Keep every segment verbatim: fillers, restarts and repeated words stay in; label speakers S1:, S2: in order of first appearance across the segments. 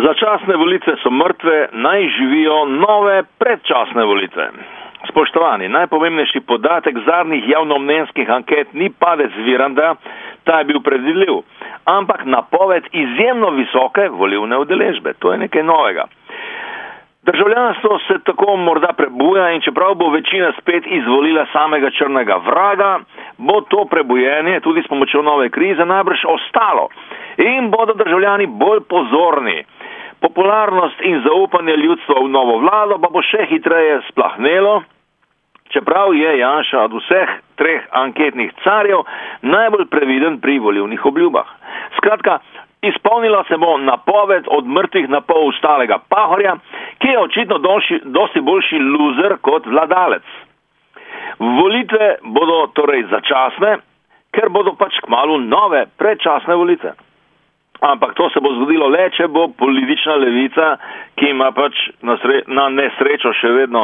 S1: Začasne volitve so mrtve, naj živijo nove predčasne volitve. Spoštovani, najpomembnejši podatek zadnjih javnomnenjskih anket ni padec Viranta, ta je bil predvidljiv, ampak napoved izjemno visoke volilne udeležbe. To je nekaj novega. Državljanstvo se tako morda prebuja in čeprav bo večina spet izvolila samega črnega vraga, bo to prebujenje tudi s pomočjo nove krize najbrž ostalo in bodo državljani bolj pozorni. Popularnost in zaupanje ljudstva v novo vlado pa bo še hitreje splahnelo, čeprav je Janša od vseh treh anketnih carjev najbolj previden pri volilnih obljubah. Skratka, izpolnila se bo napoved od mrtvih na pol ustalega Pahorja, ki je očitno dosti, dosti boljši loser kot vladalec. Volitve bodo torej začasne, ker bodo pač kmalu nove predčasne volitve. Ampak to se bo zgodilo le, če bo politična levica, ki ima pač na, sre, na nesrečo še vedno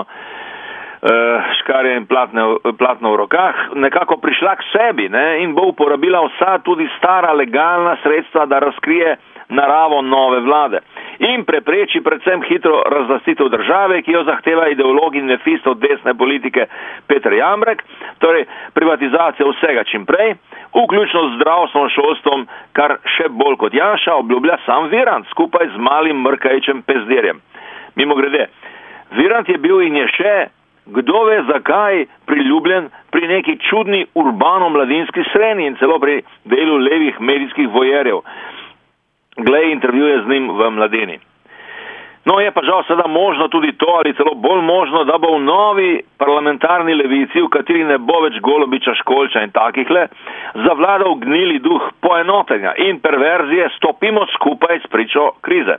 S1: uh, škarje in platne, platno v rokah, nekako prišla k sebi, ne, in bo uporabila vsa tudi stara legalna sredstva, da razkrije naravo nove vlade in prepreči predvsem hitro razlastitev države, ki jo zahteva ideolog in nefistov desne politike Peter Jambrek, torej privatizacija vsega čim prej, vključno z zdravstvom, šolstvom, kar še bolj kot Janša obljublja sam Virant skupaj z malim mrkajičem pezdirjem. Mimogrede, Virant je bil in je še, kdo ve zakaj, priljubljen pri neki čudni urbano-mladinski sreni in celo pri delu levih medijskih vojerjev. Glej intervjuje z njim v Mladini. No, je pa žal seveda možno tudi to, ali celo bolj možno, da bo v novi parlamentarni levici, v kateri ne bo več Golobiča, Školča in takihle, zavladal gnili duh poenotenja in perverzije, stopimo skupaj s pričo krize.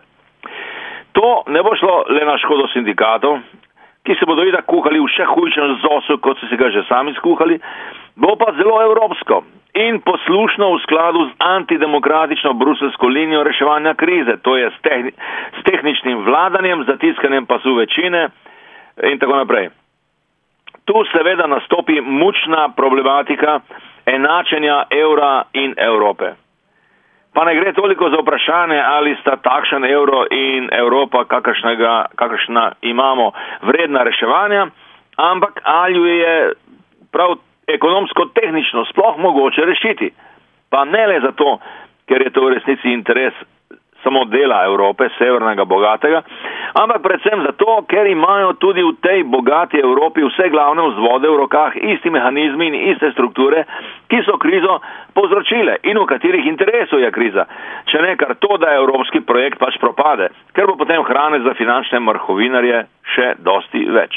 S1: To ne bo šlo le na škodo sindikatov, ki se bodo itak kuhali v še hujšem zosu, kot so si ga že sami skuhali, bo pa zelo evropsko in poslušno v skladu z antidemokratično bruselsko linijo reševanja krize, to je s, tehni, s tehničnim vladanjem, zatiskanjem pasu večine in tako naprej. Tu seveda nastopi mučna problematika enačenja evra in Evrope. Pa ne gre toliko za vprašanje, ali sta takšen evro in Evropa, kakršna imamo, vredna reševanja, ampak ali je prav ekonomsko-tehnično sploh mogoče rešiti. Pa ne le zato, ker je to v resnici interes samo dela Evrope, severnega bogatega, ampak predvsem zato, ker imajo tudi v tej bogati Evropi vse glavne vzvode v rokah, isti mehanizmi in iste strukture, ki so krizo povzročile in v katerih interesu je kriza. Če ne kar to, da evropski projekt pač propade, ker bo potem hrane za finančne mrhovinarje še dosti več.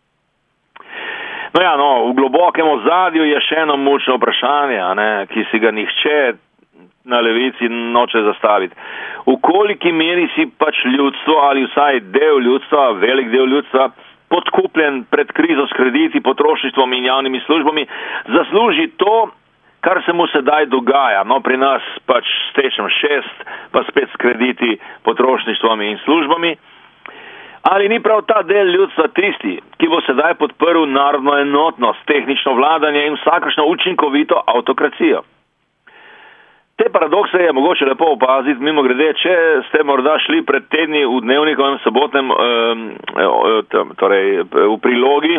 S1: No ja, no, v globokem ozadju je še eno mučno vprašanje, ne, ki si ga nihče na levici noče zastaviti. V koliki meri si pač ljudstvo ali vsaj del ljudstva, velik del ljudstva, podkupljen pred krizo s krediti, potrošništvom in javnimi službami, zasluži to, kar se mu sedaj dogaja. No, pri nas pač stečem šest, pa spet s krediti, potrošništvom in službami. Ali ni prav ta del ljudstva tisti, ki bo sedaj podprl narodno enotnost, tehnično vladanje in vsakršno učinkovito avtokracijo? Te paradokse je mogoče lepo opaziti, mimo grede, če ste morda šli pred tedni v dnevnikovem sobotnem, torej v prilogi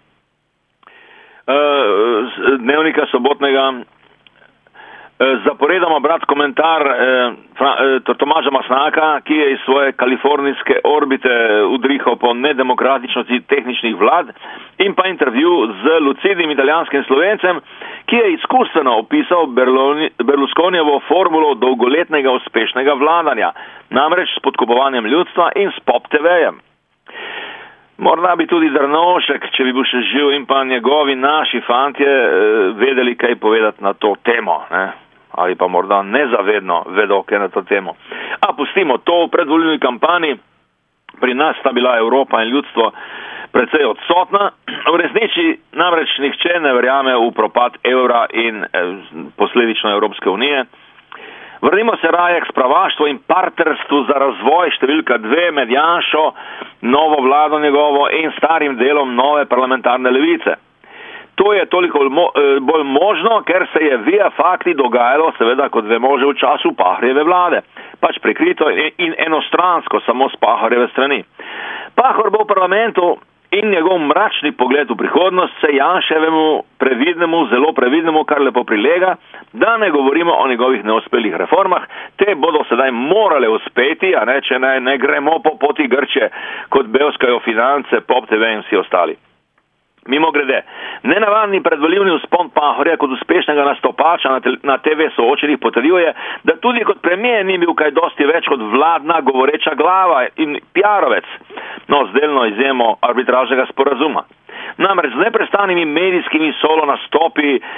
S1: dnevnika sobotnega, zaporedamo brat komentar Tomaža Masnaka, ki je iz svoje kalifornijske orbite udrihal po nedemokratičnosti tehničnih vlad, in pa intervju z lucidnim italijanskim Slovencem, ki je izkustveno opisal Berlusconijevo formulo dolgoletnega uspešnega vladanja, namreč s podkupovanjem ljudstva in s pop te vejem. Morda bi tudi Drnovšek, če bi bil še živ, in pa njegovi naši fantje vedeli, kaj povedati na to temo, ne? Ali pa morda nezavedno vedo, kaj na to temo. A pustimo to, v predvolilni kampanji pri nas sta bila Evropa in ljudstvo precej odsotna. V resnici namreč nihče ne verjame v propad evra in eh, posledično Evropske unije. Vrnimo se raje k spravaštvu in partnerstvu za razvoj številka dve med Janšo, novo vlado njegovo in starim delom nove parlamentarne levice. To je toliko bolj možno, ker se je via fakti dogajalo, seveda, kot vemo, že v času Pahorjeve vlade. Pač prikrito in enostransko, samo z Pahorjeve strani. Pahor bo v parlamentu in njegov mračni pogled v prihodnost se Janševemu previdnemu, zelo previdnemu, kar lepo prilega, da ne govorimo o njegovih neuspelih reformah. Te bodo sedaj morale uspeti, a ne, če ne, ne gremo po poti Grče, kot belskajo Finance, Pop T V in vsi ostali. Mimo grede, nenavadni predvoljivni vzpon Pahorja kot uspešnega nastopača na, te, na T V soočenih potrjuje, da tudi kot premijer ni bil kaj dosti več kot vladna govoreča glava in piarovec, no z delno izjemo arbitražnega sporazuma. Namreč z neprestanimi medijskimi solo nastopi e,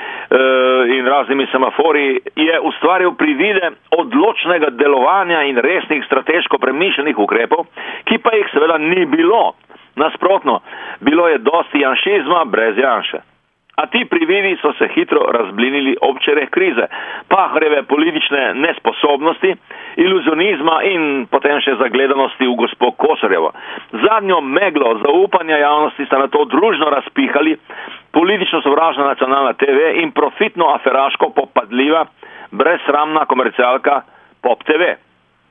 S1: in raznimi semafori je ustvaril privide odločnega delovanja in resnih strateško premišljenih ukrepov, ki pa jih seveda ni bilo. Nasprotno, bilo je dosti janšizma brez Janše. A ti prividi so se hitro razblinili ob čereh krize, Pahorjeve politične nesposobnosti, iluzionizma in potem še zagledanosti v gospo Kosorjevo. Zadnjo meglo zaupanja javnosti sta na to družno razpihali politično sovražna nacionalna T V in profitno aferaško popadljiva, brezsramna komercialka Pop T V.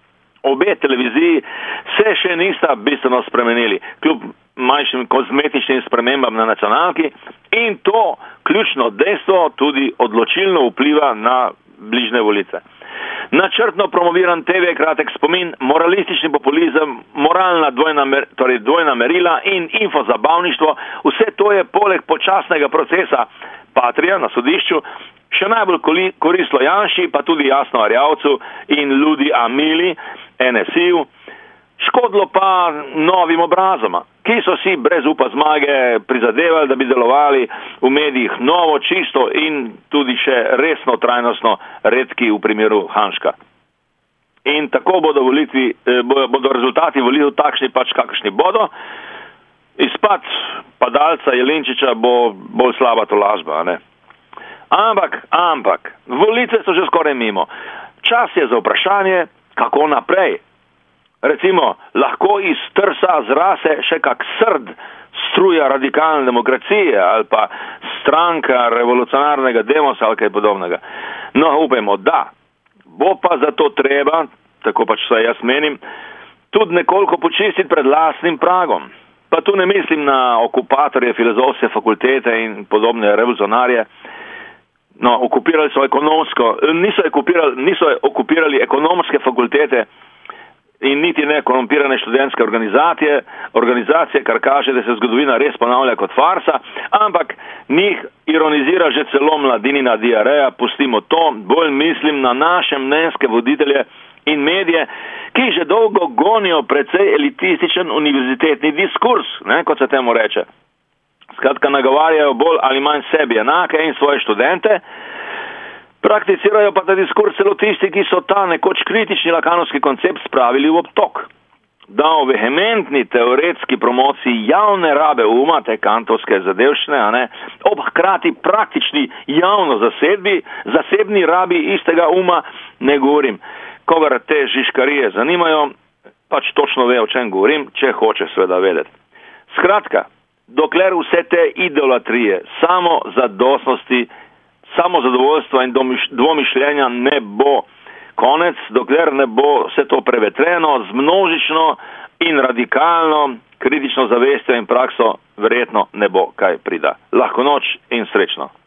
S1: Obe televiziji se še nista bistveno spremenili, kljub manjšim kozmetičnim spremembam na nacionalki in to ključno dejstvo tudi odločilno vpliva na bližnje volitve. Načrtno promoviran T V kratek spomin, moralistični populizem, moralna dvojna, mer, torej dvojna merila in infozabavništvo, vse to je poleg počasnega procesa Patria na sodišču še najbolj koristilo Janši, pa tudi jasno Arjavcu in Ludi Amili, N S I-ju, škodilo pa novim obrazoma, ki so si brez upa zmage prizadevali, da bi delovali v medijih novo, čisto in tudi še resno, trajnostno redki v primeru Hanška. In tako bodo, volitvi, bodo rezultati volitev takšni pač, kakršni bodo. Izpad padalca Jelinčiča bo bolj slaba tolažba, ne? Ampak, ampak, volitve so že skoraj mimo. Čas je za vprašanje, kako naprej. Recimo, lahko iz trsa zrase še kak srd struja radikalne demokracije ali pa stranka revolucionarnega demosa ali kaj podobnega. No, upajmo, da. Bo pa zato treba, tako pač vsaj jaz menim, tudi nekoliko počistiti pred lastnim pragom. Pa tu ne mislim na okupatorje filozofske fakultete in podobne revolucionarje. No, okupirali so ekonomsko, niso okupirali, niso okupirali ekonomske fakultete in niti ne korumpirane študentske organizacije, organizacije, kar kaže, da se zgodovina res ponavlja kot farsa, ampak njih ironizira že celo mladinina diareja, pustimo to, bolj mislim na naše mnenjske voditelje in medije, ki že dolgo gonijo precej elitističen univerzitetni diskurs, ne, kot se temu reče. Skratka, nagovarjajo bolj ali manj sebi enake in svoje študente, prakticirajo pa ta diskurs celo tisti, ki so ta nekoč kritični lakanovski koncept spravili v obtok. Da o vehementni teoretski promociji javne rabe uma, te kantovske zadevščine, a ne, ob hkrati praktični javno zasedbi, zasebni rabi istega uma ne govorim. Kogar te žiškarije zanimajo, pač točno ve, o čem govorim, če hoče seveda vedeti. Skratka, dokler vse te idolatrije, samo zadostnosti, samo zadovoljstva in dvomišljenja ne bo konec, dokler ne bo vse to prevetreno, z množično in radikalno kritično zavestjo in prakso, verjetno ne bo kaj prida. Lahko noč in srečno.